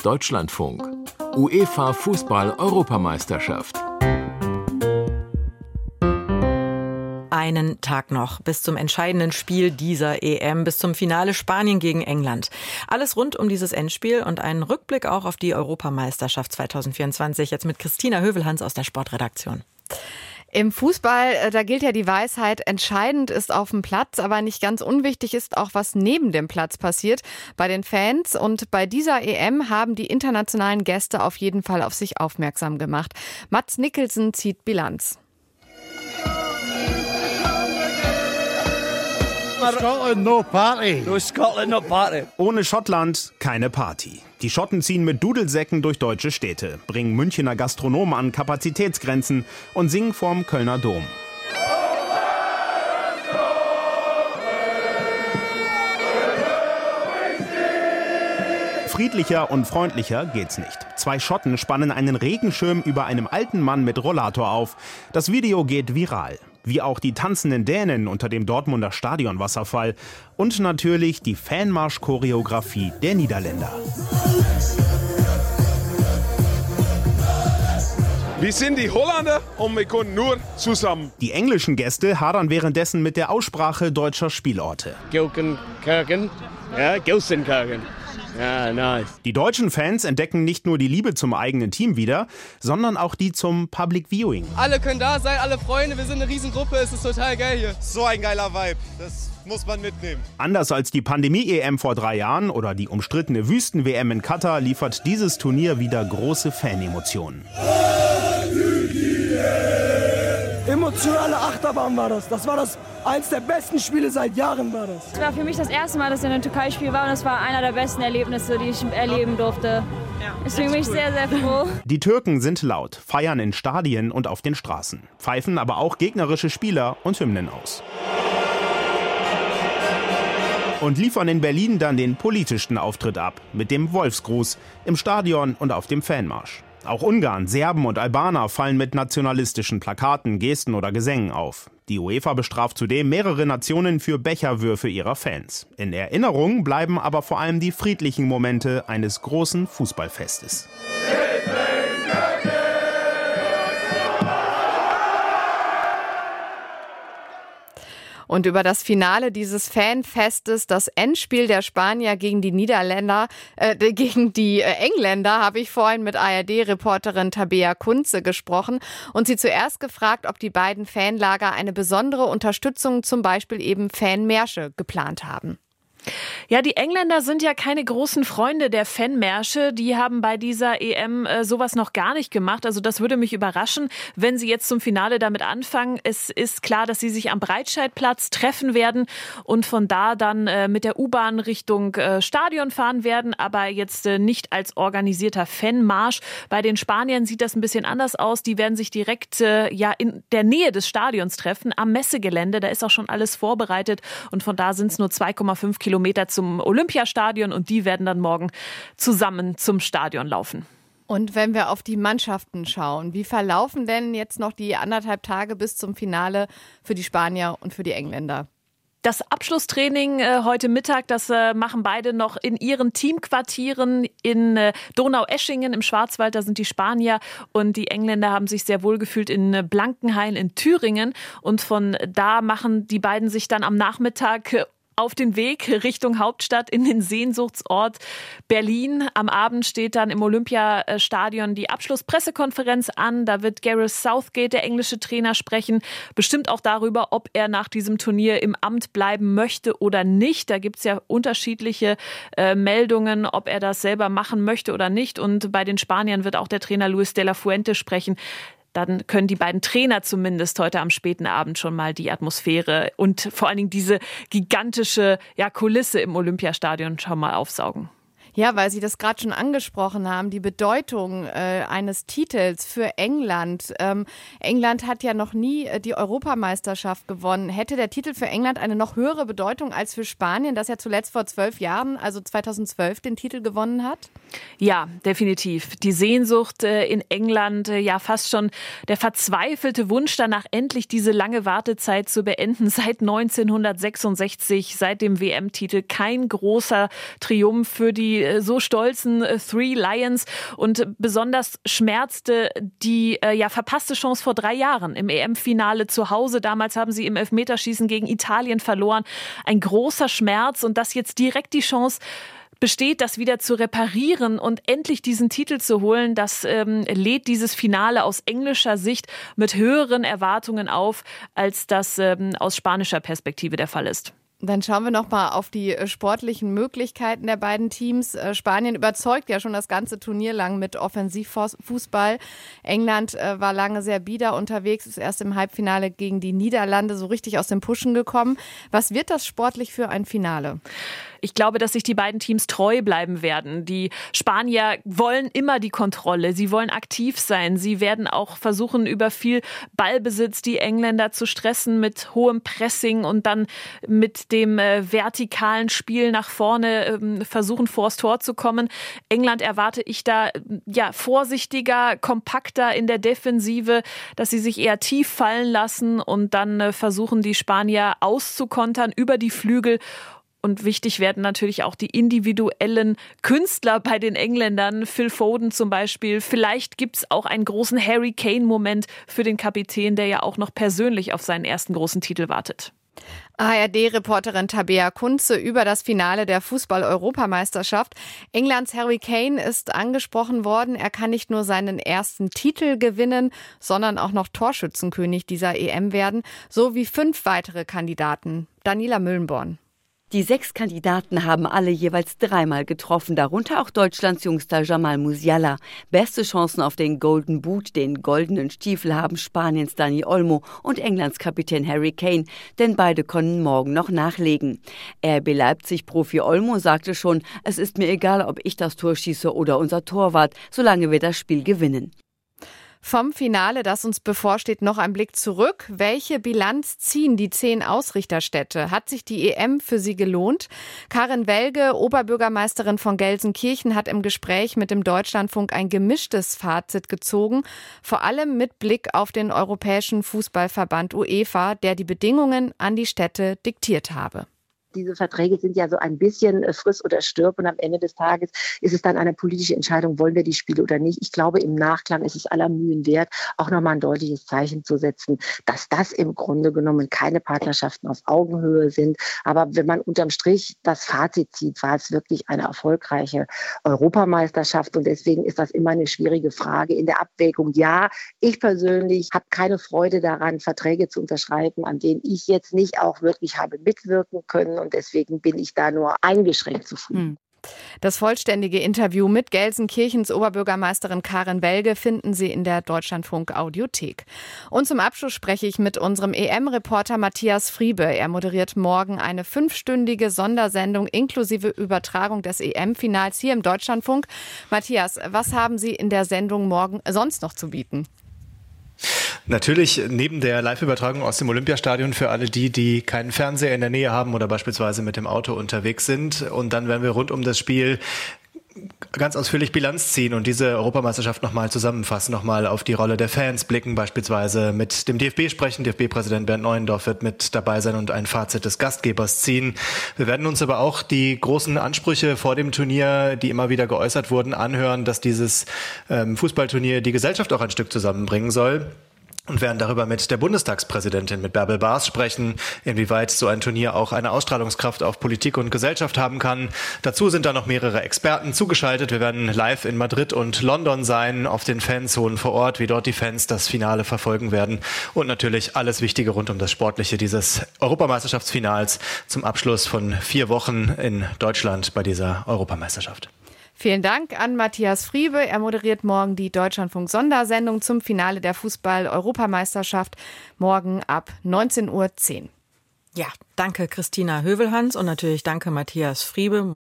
Deutschlandfunk. UEFA Fußball-Europameisterschaft. Einen Tag noch bis zum entscheidenden Spiel dieser EM, bis zum Finale Spanien gegen England. Alles rund um dieses Endspiel und einen Rückblick auch auf die Europameisterschaft 2024. Jetzt mit Christina Hövelhans aus der Sportredaktion. Im Fußball, da gilt ja die Weisheit, entscheidend ist auf dem Platz, aber nicht ganz unwichtig ist auch, was neben dem Platz passiert bei den Fans. Und bei dieser EM haben die internationalen Gäste auf jeden Fall auf sich aufmerksam gemacht. Mats Mikkelsen zieht Bilanz. Scotland, no party. No Scotland, no party. Ohne Schottland keine Party. Die Schotten ziehen mit Dudelsäcken durch deutsche Städte, bringen Münchener Gastronomen an Kapazitätsgrenzen und singen vorm Kölner Dom. Friedlicher und freundlicher geht's nicht. 2 Schotten spannen einen Regenschirm über einem alten Mann mit Rollator auf. Das Video geht viral. Wie auch die tanzenden Dänen unter dem Dortmunder Stadionwasserfall. Und natürlich die Fanmarsch-Choreografie der Niederländer. Wir sind die Holländer und wir können nur zusammen. Die englischen Gäste hadern währenddessen mit der Aussprache deutscher Spielorte. Gilsenkirchen. Ja, Gilsenkirchen. Ja, nice. Die deutschen Fans entdecken nicht nur die Liebe zum eigenen Team wieder, sondern auch die zum Public Viewing. Alle können da sein, alle Freunde, wir sind eine Riesengruppe, es ist total geil hier. So ein geiler Vibe, das muss man mitnehmen. Anders als die Pandemie-EM vor 3 Jahren oder die umstrittene Wüsten-WM in Katar liefert dieses Turnier wieder große Fanemotionen. Emotionale Achterbahn war das. Das war eins der besten Spiele seit Jahren war das. Es war für mich das erste Mal, dass ich in einem Türkei-Spiel war und es war einer der besten Erlebnisse, die ich erleben durfte. Deswegen bin ich sehr, sehr froh. Die Türken sind laut, feiern in Stadien und auf den Straßen, pfeifen aber auch gegnerische Spieler und Hymnen aus. Und liefern in Berlin dann den politischsten Auftritt ab, mit dem Wolfsgruß im Stadion und auf dem Fanmarsch. Auch Ungarn, Serben und Albaner fallen mit nationalistischen Plakaten, Gesten oder Gesängen auf. Die UEFA bestraft zudem mehrere Nationen für Becherwürfe ihrer Fans. In Erinnerung bleiben aber vor allem die friedlichen Momente eines großen Fußballfestes. Und über das Finale dieses Fanfestes, das Endspiel der Spanier gegen die Engländer, habe ich vorhin mit ARD-Reporterin Tabea Kunze gesprochen und sie zuerst gefragt, ob die beiden Fanlager eine besondere Unterstützung, zum Beispiel eben Fanmärsche, geplant haben. Ja, die Engländer sind ja keine großen Freunde der Fanmärsche. Die haben bei dieser EM sowas noch gar nicht gemacht. Also das würde mich überraschen, wenn sie jetzt zum Finale damit anfangen. Es ist klar, dass sie sich am Breitscheidplatz treffen werden und von da dann mit der U-Bahn Richtung Stadion fahren werden, aber jetzt nicht als organisierter Fanmarsch. Bei den Spaniern sieht das ein bisschen anders aus. Die werden sich direkt in der Nähe des Stadions treffen, am Messegelände. Da ist auch schon alles vorbereitet und von da sind es nur 2,5 Kilometer zum Olympiastadion und die werden dann morgen zusammen zum Stadion laufen. Und wenn wir auf die Mannschaften schauen, wie verlaufen denn jetzt noch die 1,5 Tage bis zum Finale für die Spanier und für die Engländer? Das Abschlusstraining heute Mittag, das machen beide noch in ihren Teamquartieren in Donaueschingen im Schwarzwald. Da sind die Spanier und die Engländer haben sich sehr wohl gefühlt in Blankenhain in Thüringen. Und von da machen die beiden sich dann am Nachmittag auf den Weg Richtung Hauptstadt in den Sehnsuchtsort Berlin. Am Abend steht dann im Olympiastadion die Abschlusspressekonferenz an. Da wird Gareth Southgate, der englische Trainer, sprechen. Bestimmt auch darüber, ob er nach diesem Turnier im Amt bleiben möchte oder nicht. Da gibt es ja unterschiedliche Meldungen, ob er das selber machen möchte oder nicht. Und bei den Spaniern wird auch der Trainer Luis de la Fuente sprechen. Dann können die beiden Trainer zumindest heute am späten Abend schon mal die Atmosphäre und vor allen Dingen diese gigantische Kulisse im Olympiastadion schon mal aufsaugen. Ja, weil Sie das gerade schon angesprochen haben, die Bedeutung eines Titels für England. England hat ja noch nie die Europameisterschaft gewonnen. Hätte der Titel für England eine noch höhere Bedeutung als für Spanien, das ja zuletzt vor 12 Jahren, also 2012, den Titel gewonnen hat? Ja, definitiv. Die Sehnsucht in England, ja fast schon der verzweifelte Wunsch danach, endlich diese lange Wartezeit zu beenden. Seit 1966, seit dem WM-Titel, kein großer Triumph für die so stolzen Three Lions. Und besonders schmerzte die verpasste Chance vor 3 Jahren im EM-Finale zu Hause. Damals haben sie im Elfmeterschießen gegen Italien verloren. Ein großer Schmerz und dass jetzt direkt die Chance besteht, das wieder zu reparieren und endlich diesen Titel zu holen, das lädt dieses Finale aus englischer Sicht mit höheren Erwartungen auf, als das aus spanischer Perspektive der Fall ist. Dann schauen wir noch mal auf die sportlichen Möglichkeiten der beiden Teams. Spanien überzeugt ja schon das ganze Turnier lang mit Offensivfußball. England war lange sehr bieder unterwegs, ist erst im Halbfinale gegen die Niederlande so richtig aus dem Pushen gekommen. Was wird das sportlich für ein Finale? Ich glaube, dass sich die beiden Teams treu bleiben werden. Die Spanier wollen immer die Kontrolle. Sie wollen aktiv sein. Sie werden auch versuchen, über viel Ballbesitz die Engländer zu stressen mit hohem Pressing und dann mit dem vertikalen Spiel nach vorne versuchen, vors Tor zu kommen. England erwarte ich da vorsichtiger, kompakter in der Defensive, dass sie sich eher tief fallen lassen und dann versuchen, die Spanier auszukontern über die Flügel. Und wichtig werden natürlich auch die individuellen Künstler bei den Engländern. Phil Foden zum Beispiel. Vielleicht gibt es auch einen großen Harry Kane-Moment für den Kapitän, der ja auch noch persönlich auf seinen ersten großen Titel wartet. ARD-Reporterin Tabea Kunze über das Finale der Fußball-Europameisterschaft. Englands Harry Kane ist angesprochen worden. Er kann nicht nur seinen ersten Titel gewinnen, sondern auch noch Torschützenkönig dieser EM werden, so wie 5 weitere Kandidaten. Daniela Müllenborn. Die 6 Kandidaten haben alle jeweils 3-mal getroffen, darunter auch Deutschlands jüngster Jamal Musiala. Beste Chancen auf den Golden Boot, den goldenen Stiefel, haben Spaniens Dani Olmo und Englands Kapitän Harry Kane, denn beide können morgen noch nachlegen. RB Leipzig-Profi Olmo sagte schon, es ist mir egal, ob ich das Tor schieße oder unser Torwart, solange wir das Spiel gewinnen. Vom Finale, das uns bevorsteht, noch ein Blick zurück. Welche Bilanz ziehen die 10 Ausrichterstädte? Hat sich die EM für sie gelohnt? Karin Welge, Oberbürgermeisterin von Gelsenkirchen, hat im Gespräch mit dem Deutschlandfunk ein gemischtes Fazit gezogen. Vor allem mit Blick auf den Europäischen Fußballverband UEFA, der die Bedingungen an die Städte diktiert habe. Diese Verträge sind ja so ein bisschen friss oder stirb und am Ende des Tages ist es dann eine politische Entscheidung, wollen wir die Spiele oder nicht. Ich glaube, im Nachklang ist es aller Mühen wert, auch nochmal ein deutliches Zeichen zu setzen, dass das im Grunde genommen keine Partnerschaften auf Augenhöhe sind. Aber wenn man unterm Strich das Fazit zieht, war es wirklich eine erfolgreiche Europameisterschaft und deswegen ist das immer eine schwierige Frage in der Abwägung. Ja, ich persönlich habe keine Freude daran, Verträge zu unterschreiben, an denen ich jetzt nicht auch wirklich habe mitwirken können. Und deswegen bin ich da nur eingeschränkt zufrieden. Das vollständige Interview mit Gelsenkirchens Oberbürgermeisterin Karin Welge finden Sie in der Deutschlandfunk-Audiothek. Und zum Abschluss spreche ich mit unserem EM-Reporter Matthias Friebe. Er moderiert morgen eine 5-stündige Sondersendung inklusive Übertragung des EM-Finals hier im Deutschlandfunk. Matthias, was haben Sie in der Sendung morgen sonst noch zu bieten? Natürlich neben der Live-Übertragung aus dem Olympiastadion für alle die keinen Fernseher in der Nähe haben oder beispielsweise mit dem Auto unterwegs sind. Und dann werden wir rund um das Spiel ganz ausführlich Bilanz ziehen und diese Europameisterschaft nochmal zusammenfassen, nochmal auf die Rolle der Fans blicken, beispielsweise mit dem DFB sprechen. DFB-Präsident Bernd Neuendorf wird mit dabei sein und ein Fazit des Gastgebers ziehen. Wir werden uns aber auch die großen Ansprüche vor dem Turnier, die immer wieder geäußert wurden, anhören, dass dieses Fußballturnier die Gesellschaft auch ein Stück zusammenbringen soll. Und werden darüber mit der Bundestagspräsidentin, mit Bärbel Baas, sprechen, inwieweit so ein Turnier auch eine Ausstrahlungskraft auf Politik und Gesellschaft haben kann. Dazu sind da noch mehrere Experten zugeschaltet. Wir werden live in Madrid und London sein, auf den Fanzonen vor Ort, wie dort die Fans das Finale verfolgen werden. Und natürlich alles Wichtige rund um das Sportliche dieses Europameisterschaftsfinals zum Abschluss von 4 Wochen in Deutschland bei dieser Europameisterschaft. Vielen Dank an Matthias Friebe. Er moderiert morgen die Deutschlandfunk-Sondersendung zum Finale der Fußball-Europameisterschaft morgen ab 19:10 Uhr. Ja, danke Christina Hövelhans und natürlich danke Matthias Friebe.